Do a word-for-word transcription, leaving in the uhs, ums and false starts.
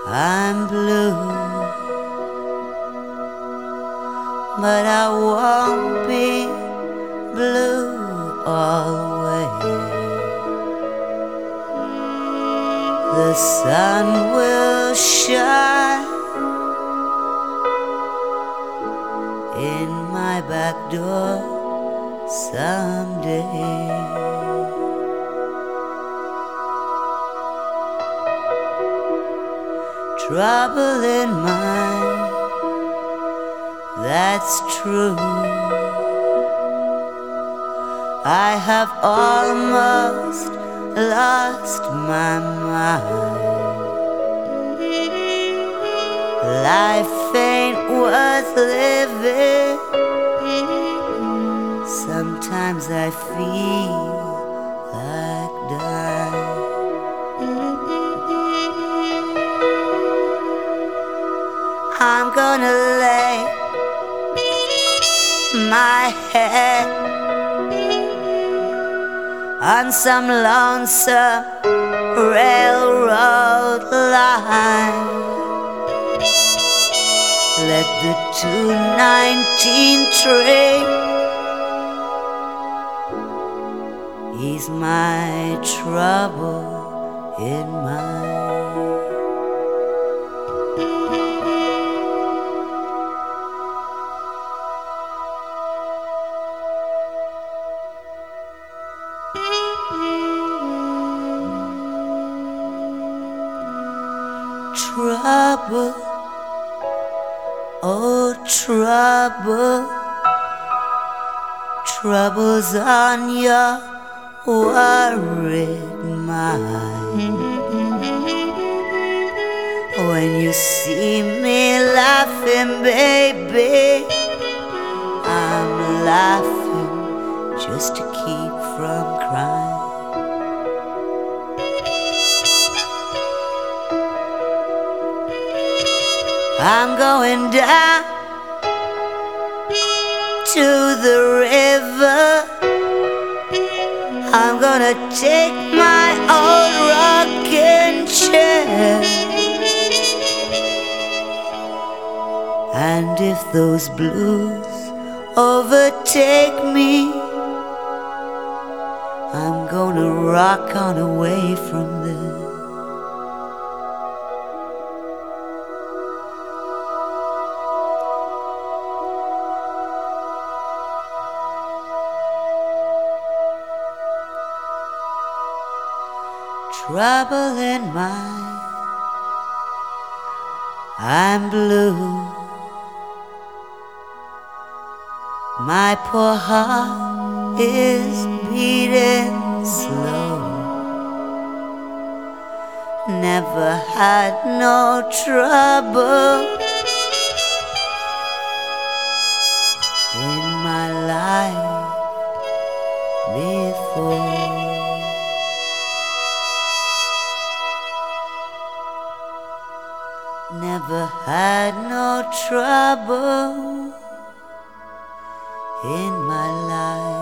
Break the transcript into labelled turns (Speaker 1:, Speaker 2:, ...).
Speaker 1: I'm blue, but I won't be blue always. The sun will shine in my back door someday. Trouble in mind, that's true. I have almost lost my mind. Life ain't worth living. Sometimes I feel like dying. I'm gonna lay my head on some lonesome railroad line. Let the two nineteen train ease my trouble in mind. Trouble, oh trouble, trouble's on your worried mind. When you see me laughing, baby, I'm laughing just to keep from crying. I'm going down to the river. I'm gonna take my old rocking chair, and if those blues overtake me, I'm gonna rock on away from them. Trouble in mind, I'm blue. My poor heart is beating slow. Never had no trouble in my life before. Never had no trouble in my life.